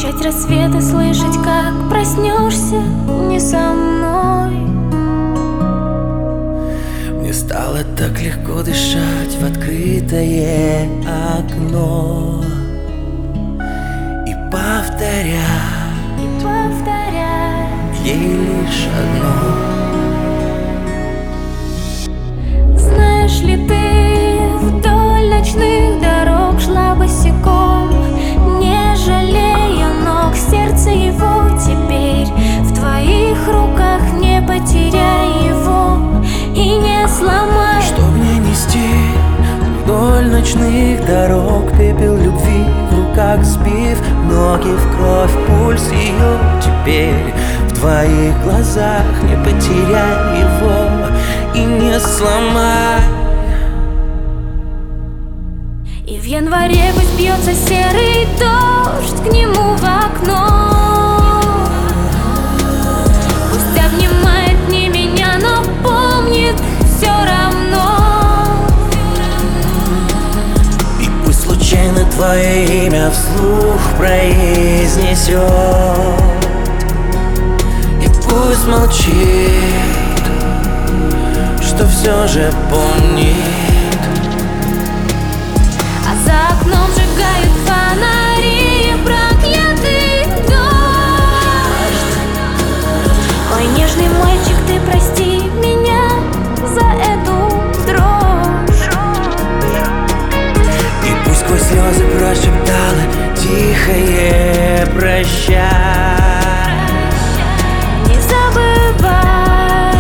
Встречать рассветы, слышать, как проснешься не со мной. Мне стало так легко дышать в открытое окно и повторять ей лишь одно. Знаешь ли ты, вдоль ночных дорог шла босиком, не жалея ног, сердце его теперь в твоих руках. Не потеряй его и не сломай. Чтоб не нести вдоль ночных дорог пепел любви в руках сбив, ноги в кровь, пульс ее теперь в твоих глазах. Не потеряй его и не сломай. И в январе пусть бьется серый дождь к нему в окно. Пусть обнимает не меня, но помнит все равно. И пусть случайно твое имя вслух произнесет, и пусть молчит, что все же помнит. А за окном сжигают фонари, проклятый дождь. Ой, нежный мальчик, ты прости меня за эту дрожь. И пусть сквозь слезы прошептала тихое прощай. Не забывай,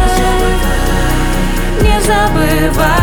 не забывай.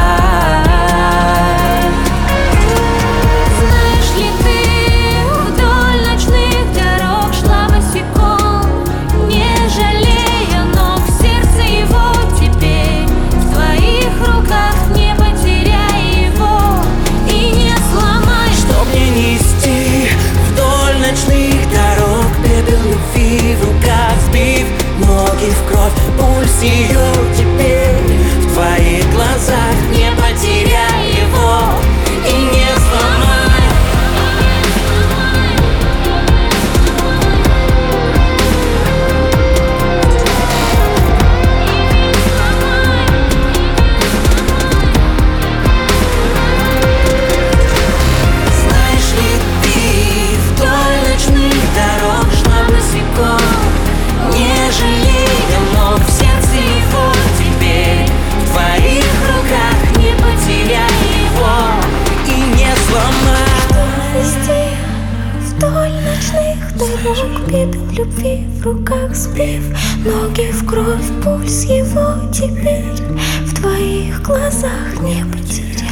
Знаешь ли ты, вдоль ночных дорог шла босиком, не жалея ног, сердце его теперь в твоих руках. Не потеряй его и не сломай. Чтоб не нести вдоль ночных дорог пепел любви в руках сбив, ноги в кровь, пульс ее теперь в твоих глазах. Не потеряй его и не сломай. Знаешь ли ты, вдоль ночных дорог шла босиком, не жалея ног, в сердце его теперь в твоих руках. Не потеряй его и не сломай. Вести вдоль ночных дорог пепел любви в руках сбив, ноги в кровь, пульс его теперь в твоих глазах. Не потеряй.